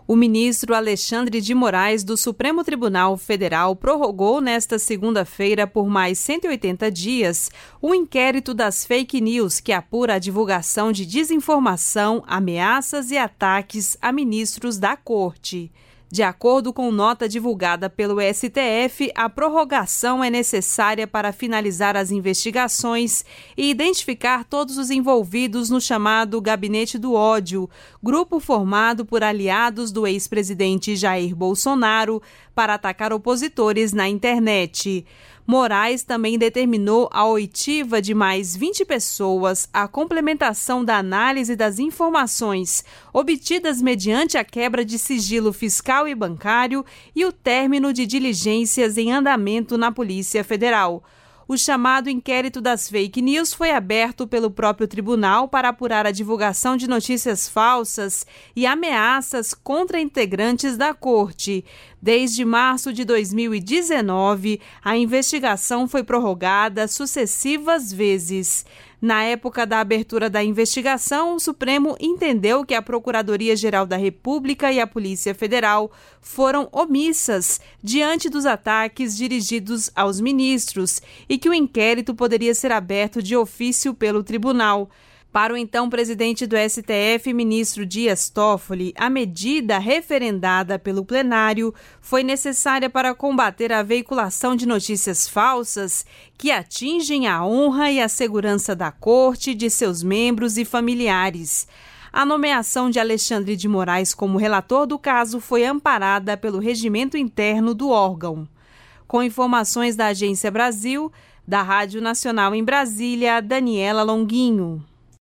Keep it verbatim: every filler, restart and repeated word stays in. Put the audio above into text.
O ministro Alexandre de Moraes, do Supremo Tribunal Federal, prorrogou nesta segunda-feira por mais cento e oitenta dias o inquérito das fake news que apura a divulgação de desinformação, ameaças e ataques a ministros da Corte. De acordo com nota divulgada pelo S T F, a prorrogação é necessária para finalizar as investigações e identificar todos os envolvidos no chamado Gabinete do Ódio, grupo formado por aliados do ex-presidente Jair Bolsonaro para atacar opositores na internet. Moraes também determinou a oitiva de mais vinte pessoas, a complementação da análise das informações obtidas mediante a quebra de sigilo fiscal e bancário e o término de diligências em andamento na Polícia Federal. O chamado inquérito das fake news foi aberto pelo próprio tribunal para apurar a divulgação de notícias falsas e ameaças contra integrantes da Corte. Desde março de dois mil e dezenove, a investigação foi prorrogada sucessivas vezes. Na época da abertura da investigação, o Supremo entendeu que a Procuradoria-Geral da República e a Polícia Federal foram omissas diante dos ataques dirigidos aos ministros e que o inquérito poderia ser aberto de ofício pelo tribunal. Para o então presidente do S T F, ministro Dias Toffoli, a medida referendada pelo plenário foi necessária para combater a veiculação de notícias falsas que atingem a honra e a segurança da Corte, de seus membros e familiares. A nomeação de Alexandre de Moraes como relator do caso foi amparada pelo regimento interno do órgão. Com informações da Agência Brasil, da Rádio Nacional em Brasília, Daniela Longuinho.